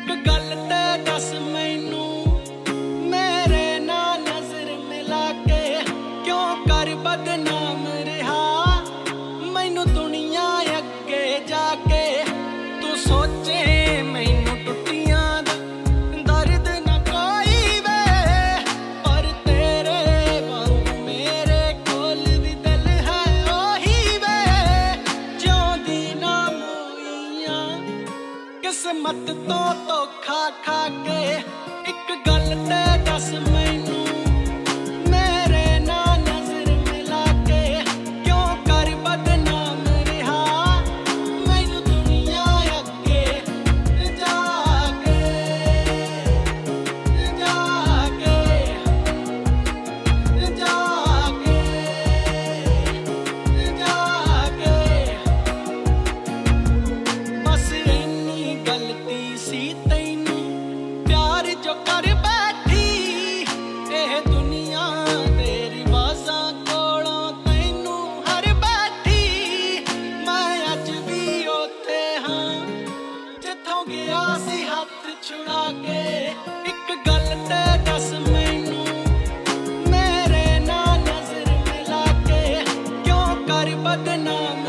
ਇੱਕ ਗੱਲ ਤੇ ਦੱਸ ਮੈਨੂੰ ਮੇਰੇ ਨਾਲ ਨਜ਼ਰ ਮਿਲਾ ਕੇ ਕਿਉਂ ਕਰ ਬਦਨਾਮ ਰਿਹਾ ਮੈਨੂੰ ਦੁਨੀਆ ਅੱਗੇ ਜਾ ਕੇ ਤੂੰ ਸੋਚੇ ਮੈਨੂੰ ਟੁੱਟੀਆਂ ਦਾ ਦਰਦ ਨਾ ਕੋਈ ਵੇ ਪਰ ਤੇਰੇ ਵਾਂਗੂ ਮੇਰੇ ਕੋਲ ਵੀ ਦਿਲ ਹੈ ਉਹੀ ਵੇ ਜਿਉਂਦੀ ਨਾ ਮੋਈਆਂ ਕਿਸਮਤ ਤੋਂ ਧੋਖਾ ਖਾ ਕੇ ਇੱਕ ਗੱਲ ਤੇ ਦੱਸ ਮੈਨੂੰ ਮੇਰੇ ਨਾਲ ਨਜ਼ਰ ਮਿਲਾ ਕੇ ਕਿਉਂ ਕਰ ਬਦਨਾਮ ਰਿਹਾ ਮੈਨੂੰ ਦੁਨੀਆ ਅੱਗੇ ਜਾ ਕੇ ਜਾ ਕੇ ਜਾ ਕੇ ਬਸ ਇੰਨੀ ਗਲਤੀ ਸੀ ਤੈਨੂੰ ਪਿਆਰ ਜੋ ਕਰ ਬੈਠੀ ਇਹ ਦੁਨੀਆ ਦੇ ਰਿਵਾਜ਼ਾਂ ਕੋਲੋਂ ਤੈਨੂੰ ਹਰ ਬੈਠੀ ਮੈਂ ਅੱਜ ਵੀ ਉੱਥੇ ਹਾਂ ਜਿੱਥੋਂ ਗਿਆ ਸੀ ਹੱਥ ਛੁਡਾ ਕੇ ਇੱਕ ਗੱਲ ਤੇ ਦੱਸ ਮੈਨੂੰ ਮੇਰੇ ਨਾਲ ਨਜ਼ਰ ਮਿਲਾ ਕੇ ਕਿਉਂ ਕਰ ਬਦਨਾਮ